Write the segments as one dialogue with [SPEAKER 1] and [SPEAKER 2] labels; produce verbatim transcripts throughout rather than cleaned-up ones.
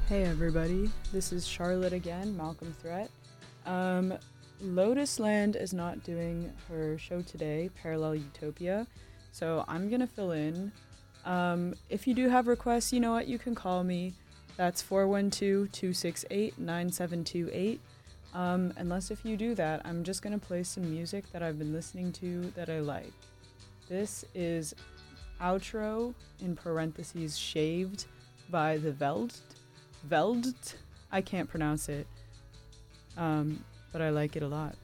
[SPEAKER 1] Hey everybody, this is Charlotte again, Malcolm Threat. Um, Lotus Land is not doing her show today, Parallel Utopia, so I'm gonna fill in. Um, if you do have requests, you know what, you can call me. That's four one two, two six eight, nine seven two eight. Um, unless if you do that, I'm just gonna play some music that I've been listening to that I like. This is Outro, in parentheses, Shaved, by The Veld. Veld? I can't pronounce it, um, but I like it a lot.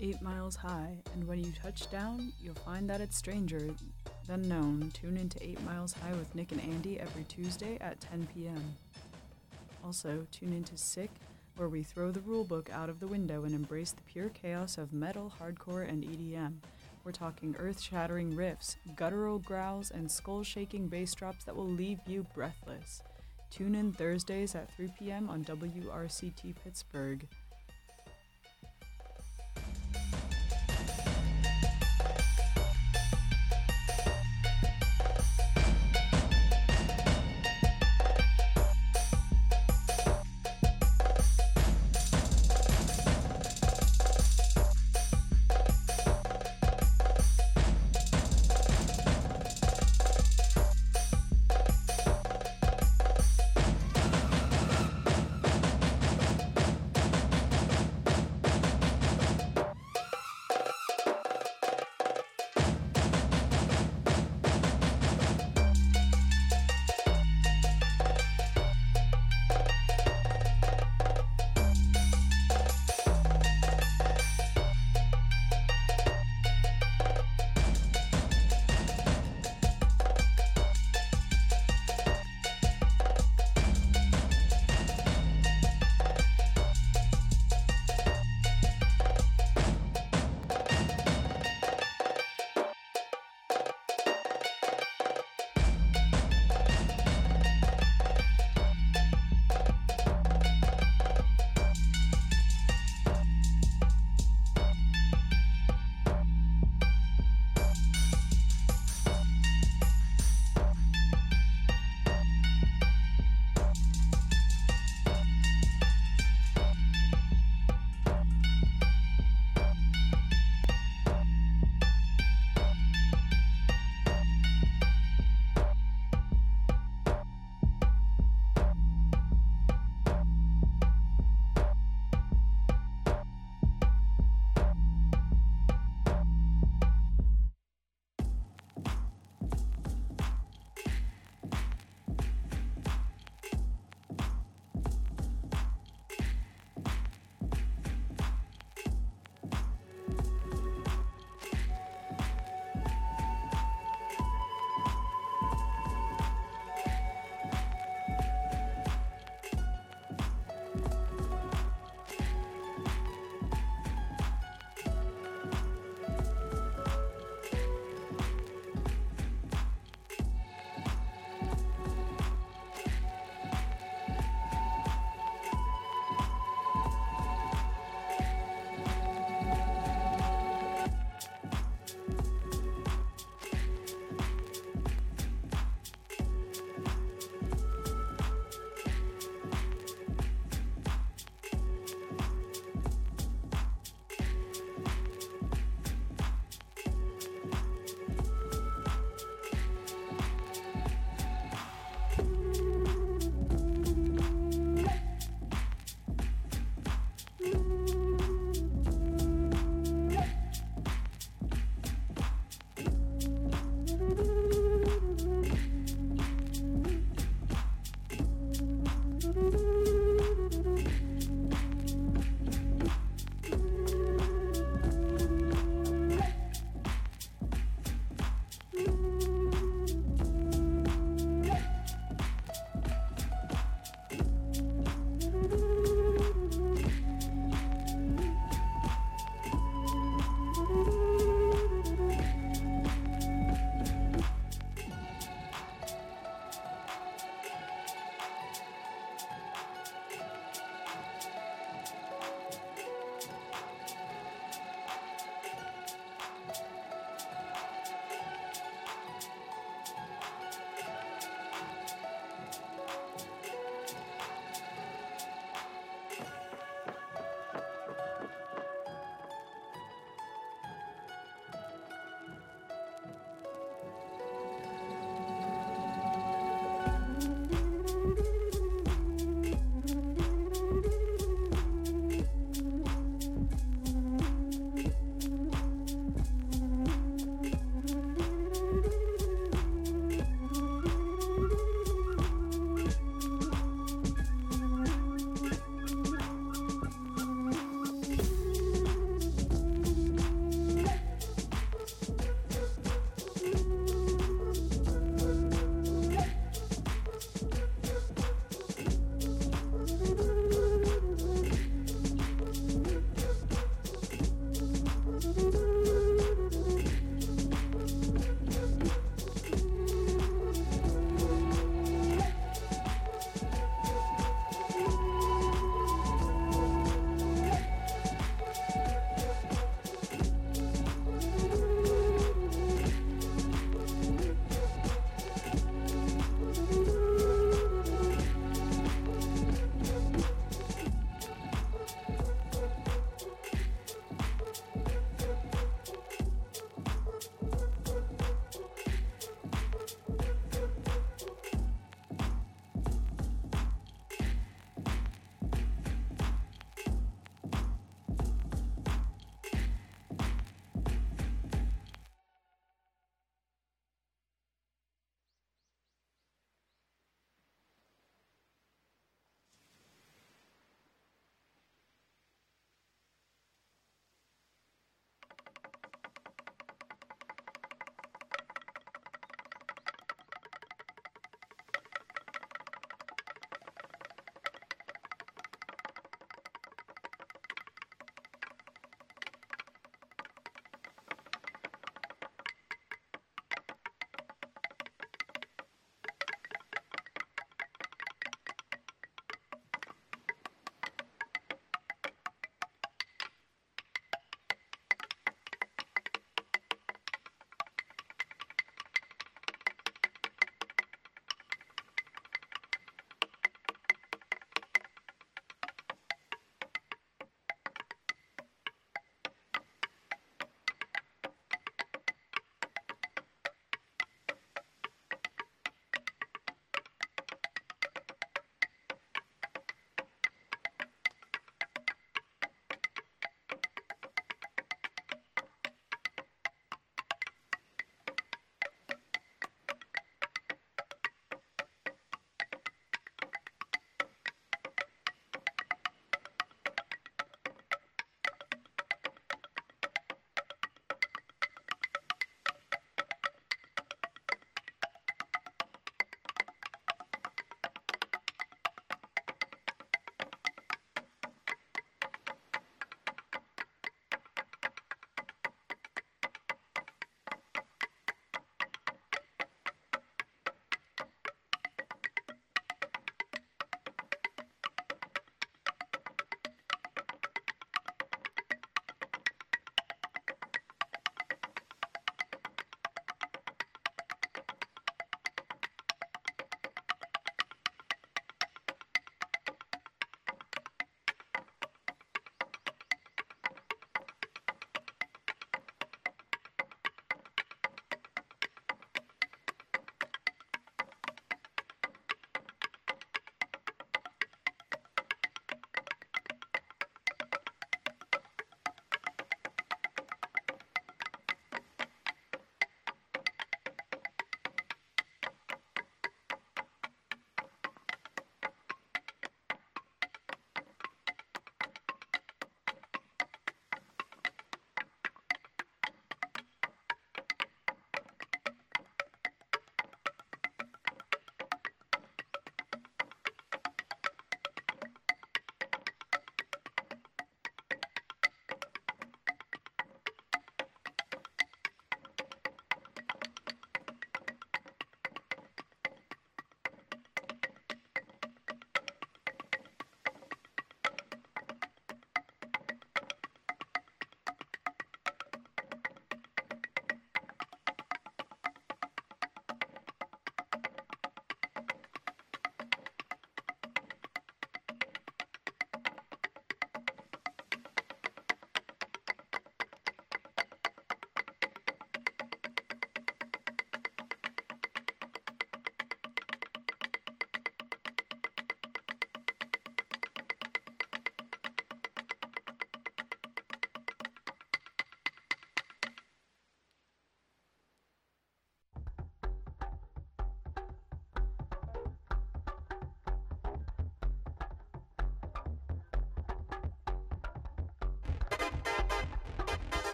[SPEAKER 1] eight miles high, and when you touch down, you'll find that it's stranger than known. Tune into eight miles high with Nick and Andy every Tuesday at ten p.m. Also, tune into Sick, where we throw the rulebook out of the window and embrace the pure chaos of metal, hardcore, and E D M. We're talking earth-shattering riffs, guttural growls, and skull-shaking bass drops that will leave you breathless. Tune in Thursdays at three p.m. on W R C T Pittsburgh.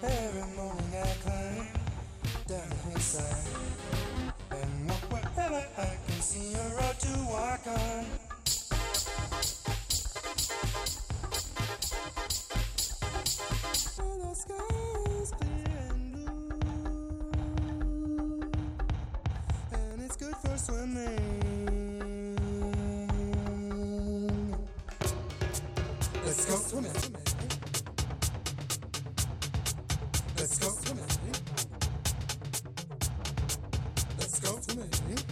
[SPEAKER 2] Every morning I climb down the hillside and walk wherever I can see a road to walk on. Well, the sky is clear and blue, and it's good for swimming. Let's go swimming. Let's go swimming. Let's go swimming.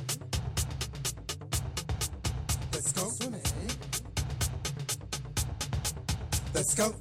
[SPEAKER 2] Let's go swimming. Let's go.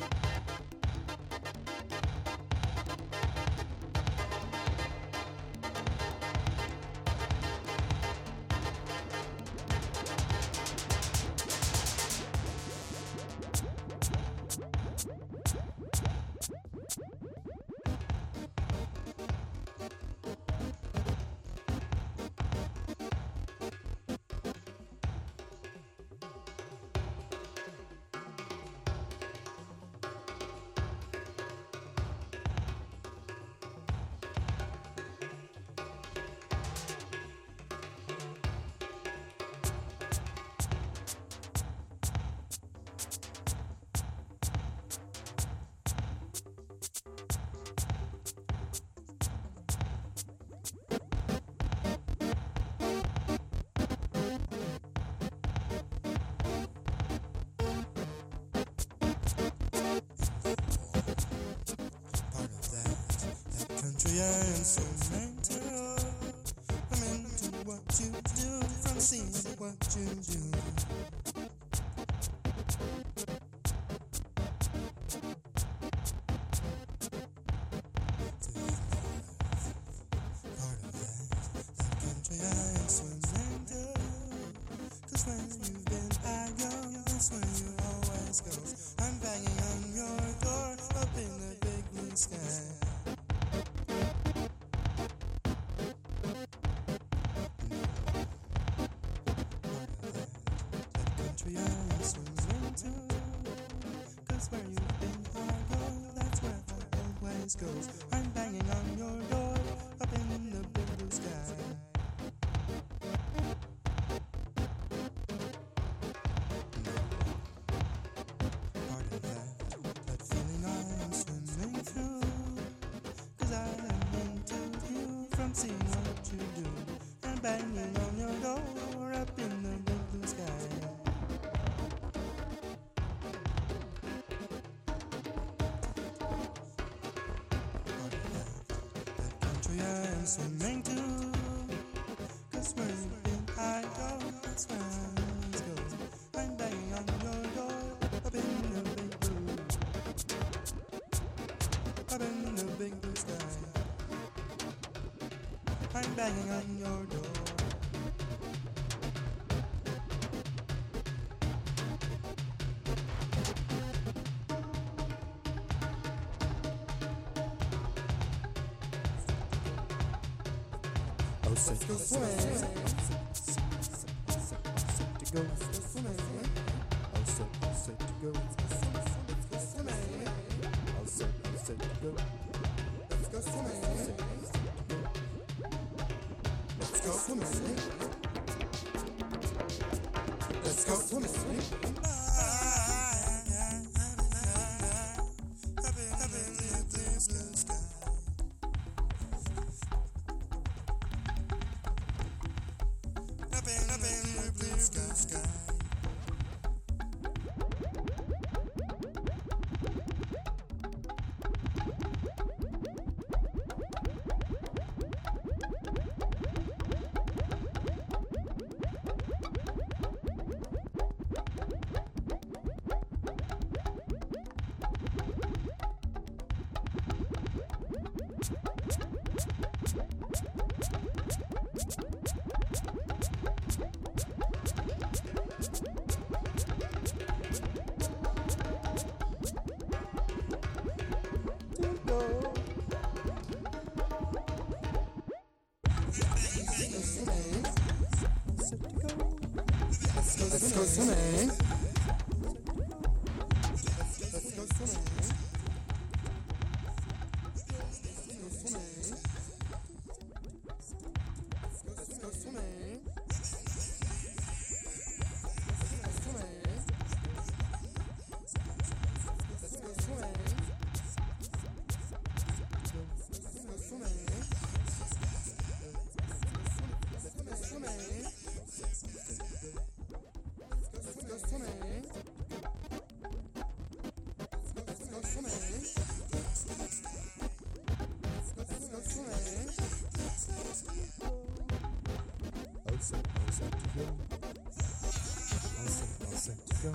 [SPEAKER 2] I am so mental. I'm into what you do, from seeing what you do. Part of that, that country I am so mental. 'Cause when you've been I go, that's where you always go. I'm banging on your door, up in the big blue sky. Goes. I'm banging on your door up in the big blue sky. Part of that, that feeling I'm swimming through, 'cause I am into you, from seeing what you do. I'm banging on your door up in the big blue sky. I am swimming too, 'cause where you've been I go, that's where I always go. I'm banging on your door, up in the big blue, up in the big blue sky. I'm banging on your door. Let's go swimming. Set to go. Let's go swimming. All set, all set to go. Let's go swimming. All set, all set to go. Let's go swimming. Let's go swimming. Let's go swimming. Let's go swimming. Let's go swimming.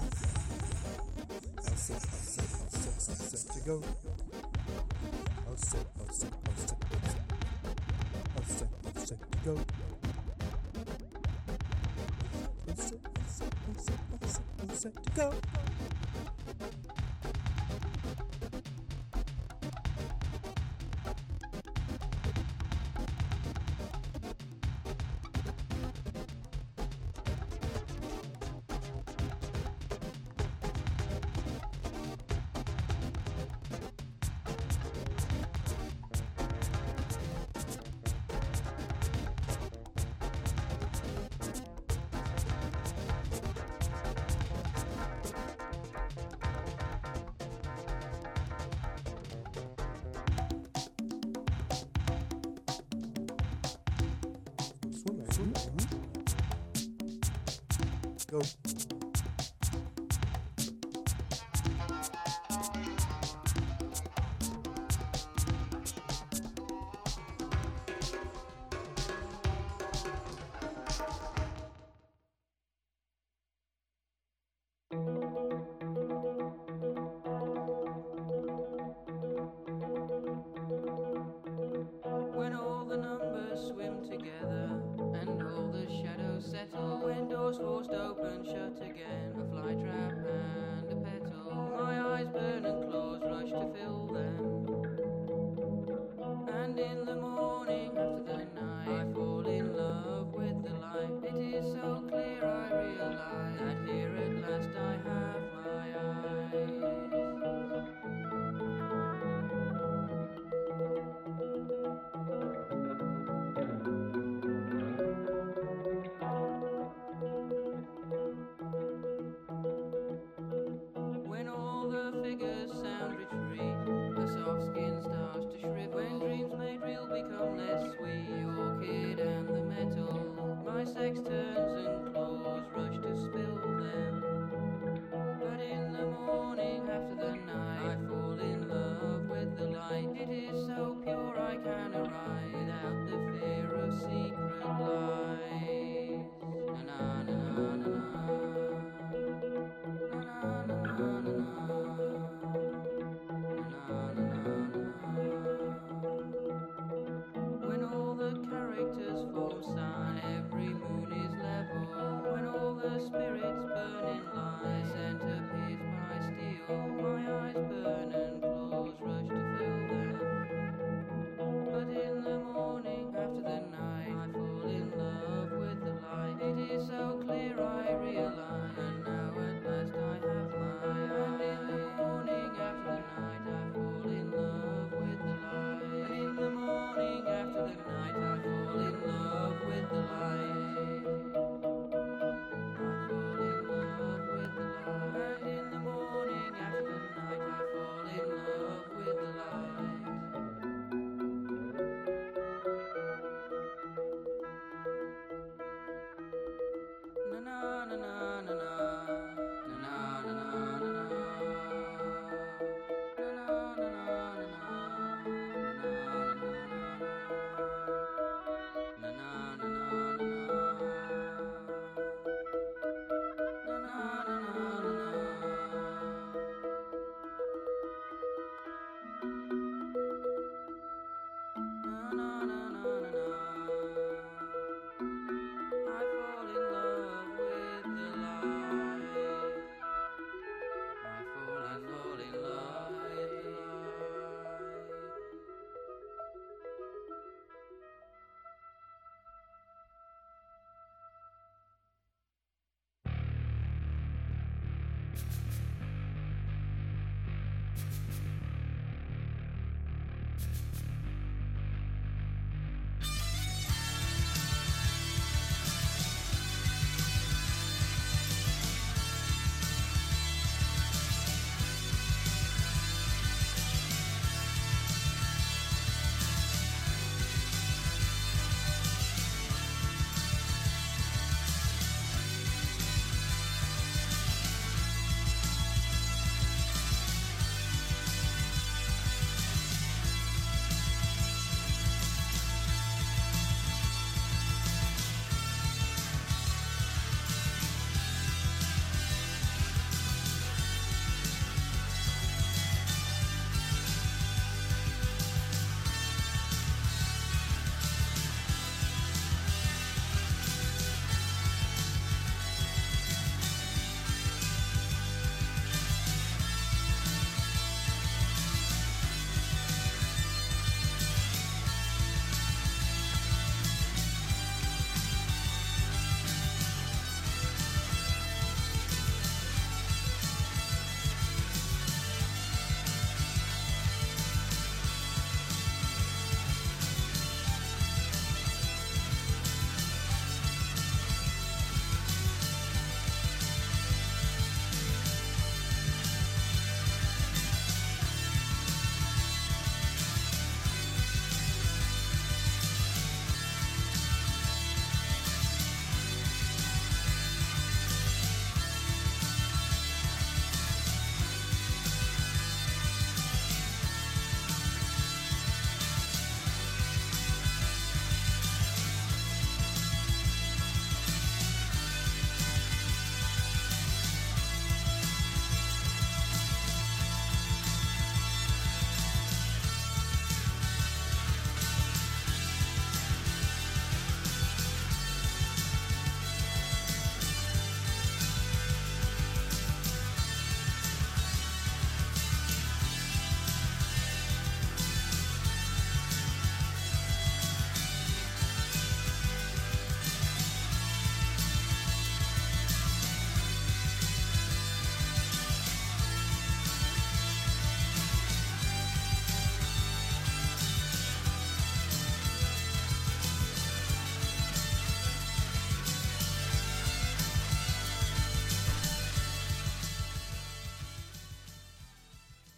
[SPEAKER 2] All set, all set, all set, all set to go. All set, all set, all set, all set. All set, all set to go. All set, all set, all set, all set, all set to go. Swimming, swimming. Go.
[SPEAKER 3] When all the numbers swim together and all the shadows settle, when doors forced open, shut again, a fly trap and a petal, my eyes burn and claws rush to fill them. And in the morning after the night, I fall in love with the light. It is so clear I realize that here at last I have my eyes.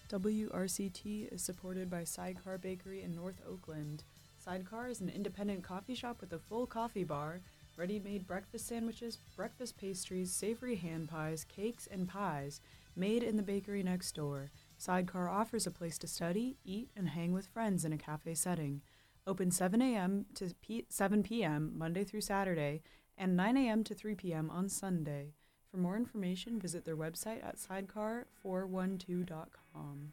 [SPEAKER 1] W R C T is supported by Sidecar Bakery in North Oakland. Sidecar is an independent coffee shop with a full coffee bar, ready-made breakfast sandwiches, breakfast pastries, savory hand pies, cakes, and pies, made in the bakery next door. Sidecar offers a place to study, eat, and hang with friends in a cafe setting. Open seven a.m. to p- seven p.m. Monday through Saturday, and nine a.m. to three p.m. on Sunday. For more information, visit their website at sidecar four one two dot com.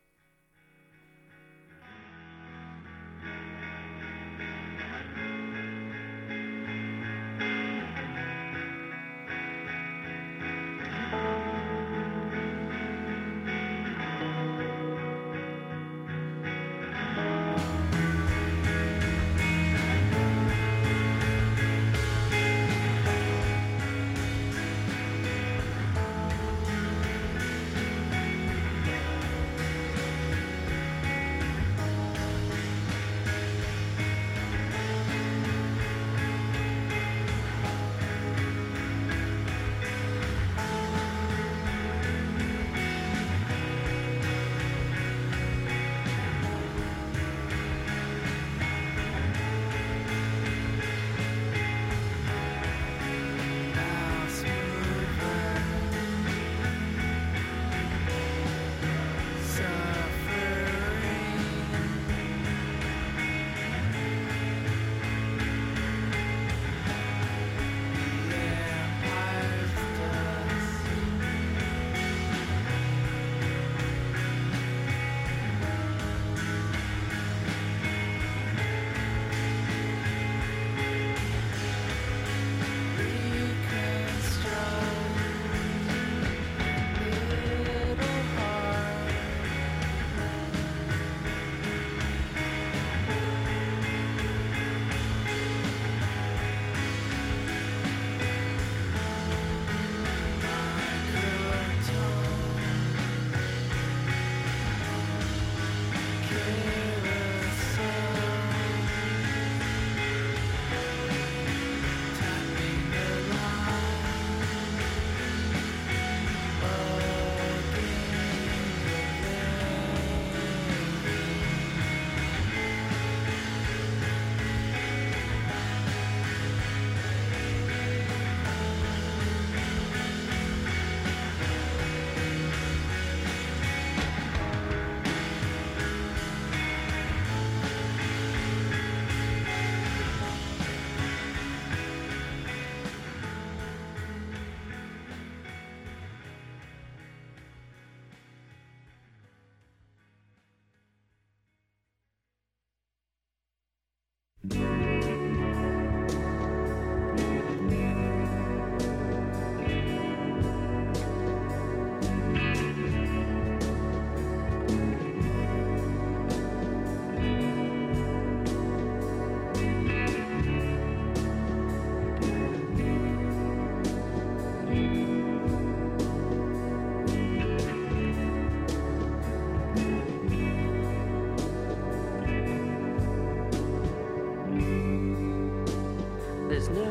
[SPEAKER 3] There's no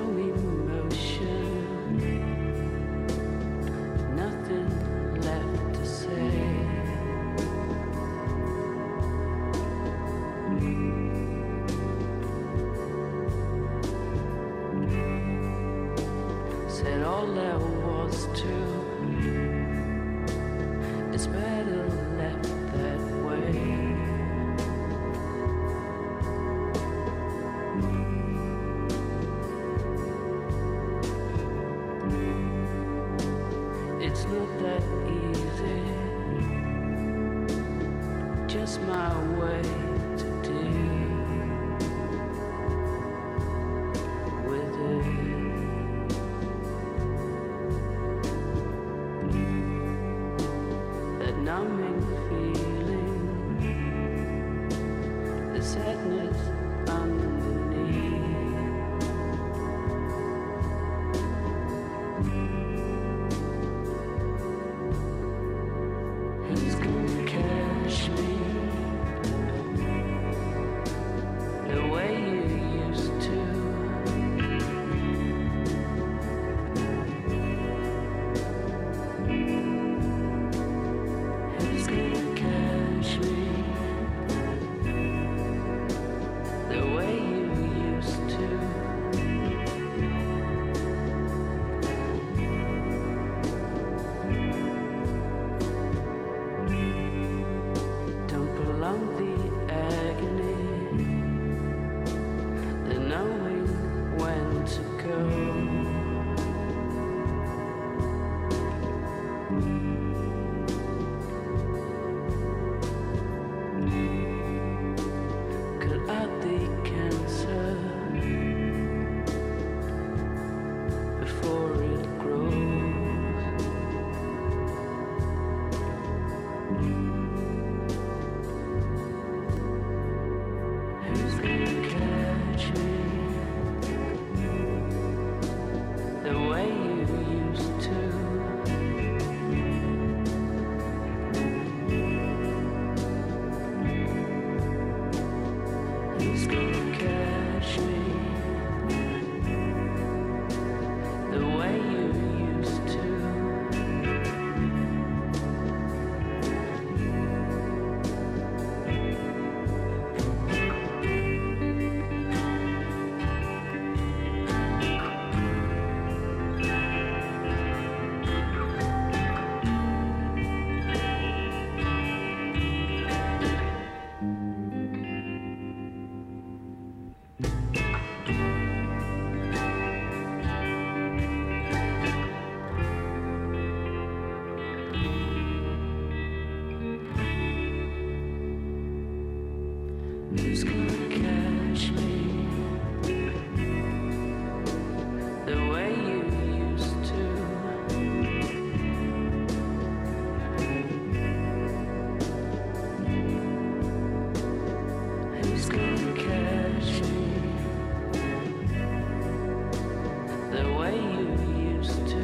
[SPEAKER 3] emotion, nothing left to say. Said all there was true. It's better left that way. It's not that easy, just my way to deal with it. That numbing feeling, the sadness underneath. Who's gonna catch me the way you used to? Who's gonna catch Who's gonna catch me the way you used to? Who's gonna catch me the way you used to?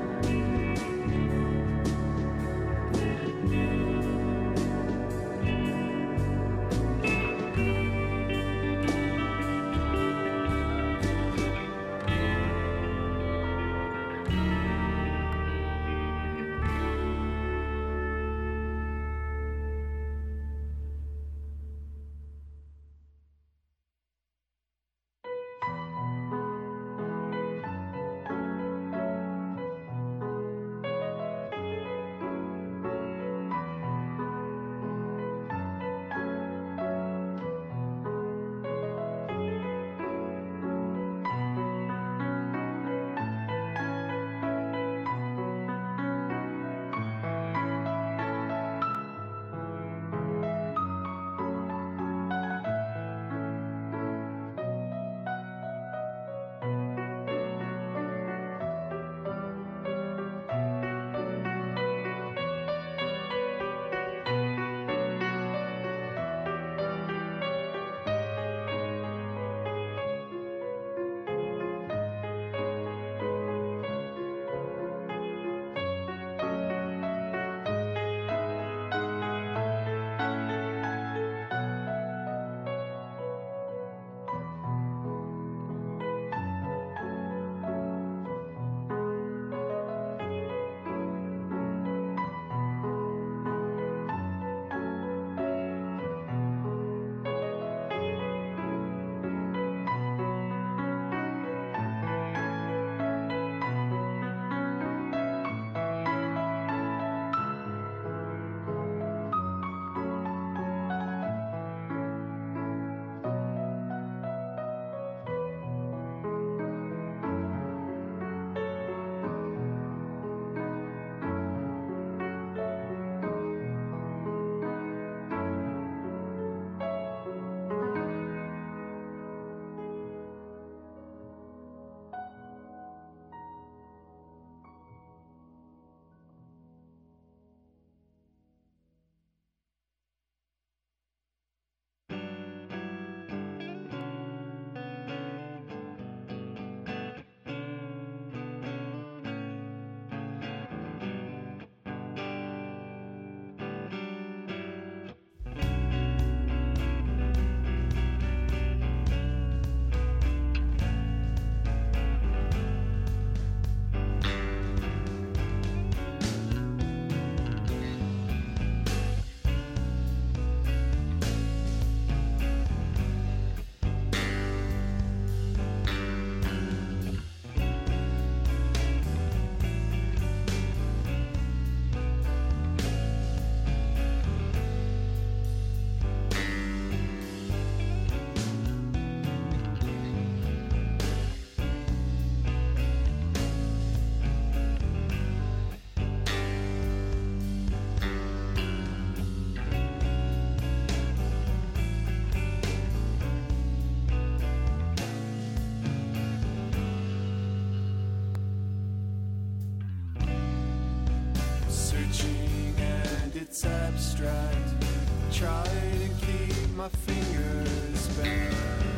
[SPEAKER 2] It's abstract. Try to keep my fingers bent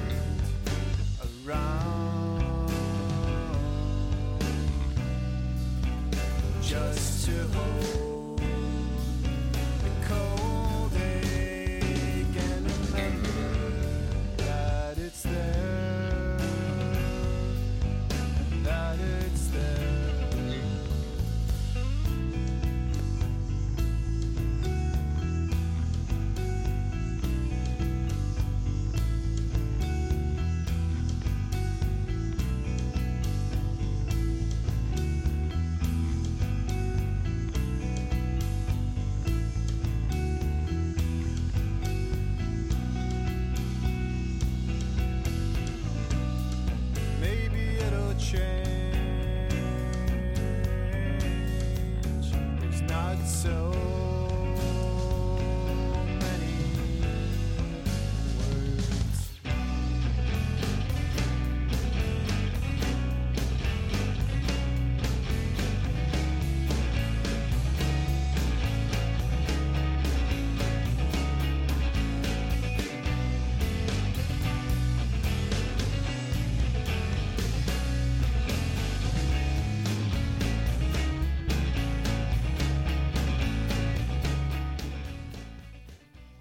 [SPEAKER 2] around, just to hold the cold ache and remember that it's there, that it's there. So many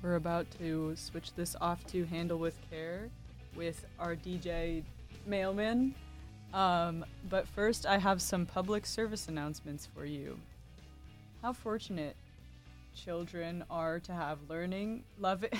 [SPEAKER 1] we're about to switch this off to Handle with Care with our D J Mailman. Um, but first, I have some public service announcements for you. How fortunate children are to have learning, loving...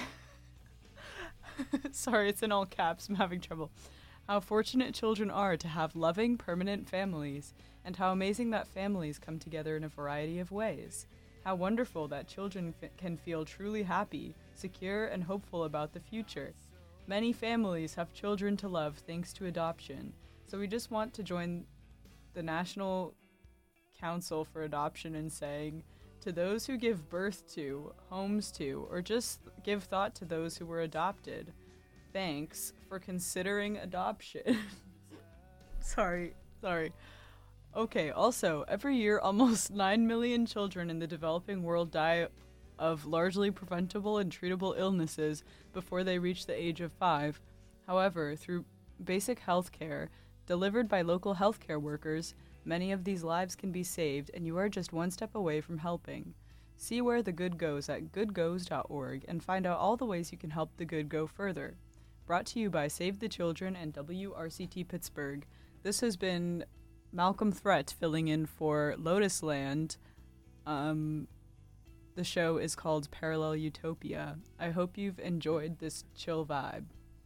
[SPEAKER 1] Sorry, it's in all caps. I'm having trouble. How fortunate children are to have loving, permanent families, and how amazing that families come together in a variety of ways. How wonderful that children f- can feel truly happy, secure, and hopeful about the future. Many families have children to love thanks to adoption, so we just want to join the National Council for Adoption in saying, to those who give birth to, homes to, or just give thought to those who were adopted, thanks for considering adoption. sorry, sorry. Okay, also, every year almost nine million children in the developing world die of largely preventable and treatable illnesses before they reach the age of five. However, through basic health care delivered by local healthcare workers, many of these lives can be saved, and you are just one step away from helping. See where the good goes at good goes dot org and find out all the ways you can help the good go further. Brought to you by Save the Children and W R C T Pittsburgh. This has been Malcolm Threat filling in for Lotus Land. Um, the show is called Parallel Utopia. I hope you've enjoyed this chill vibe.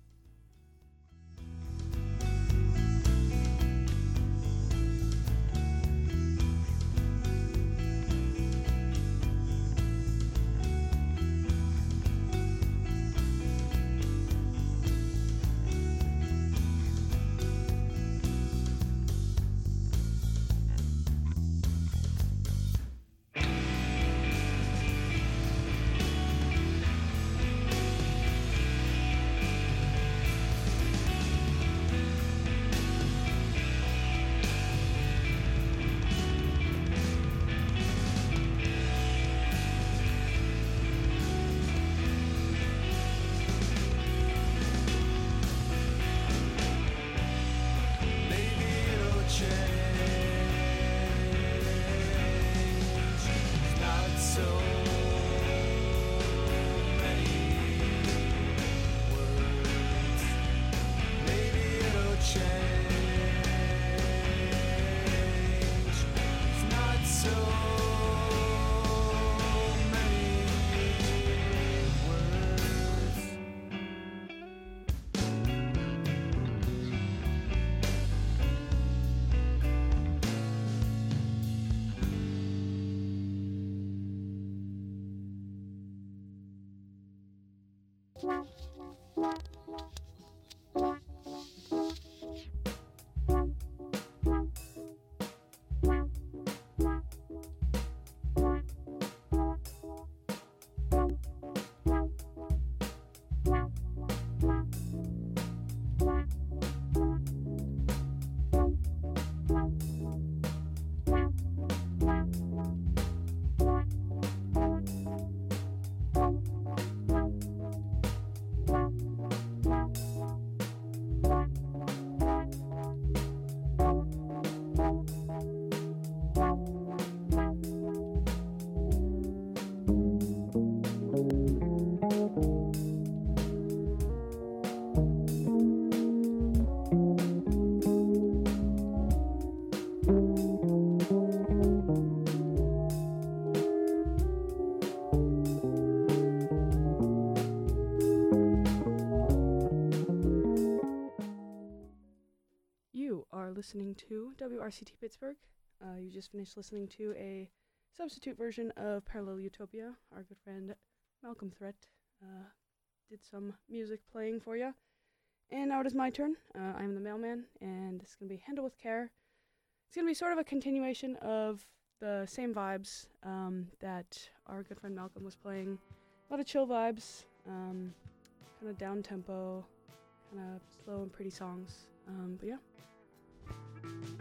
[SPEAKER 4] Listening to W R C T Pittsburgh. Uh, you just finished listening to a substitute version of Parallel Utopia. Our good friend Malcolm Threat uh, did some music playing for you. And now it is my turn. Uh, I'm the mailman, and this is going to be Handle with Care. It's going to be sort of a continuation of the same vibes um, that our good friend Malcolm was playing. A lot of chill vibes, um, kind of down-tempo, kind of slow and pretty songs. Um, but yeah.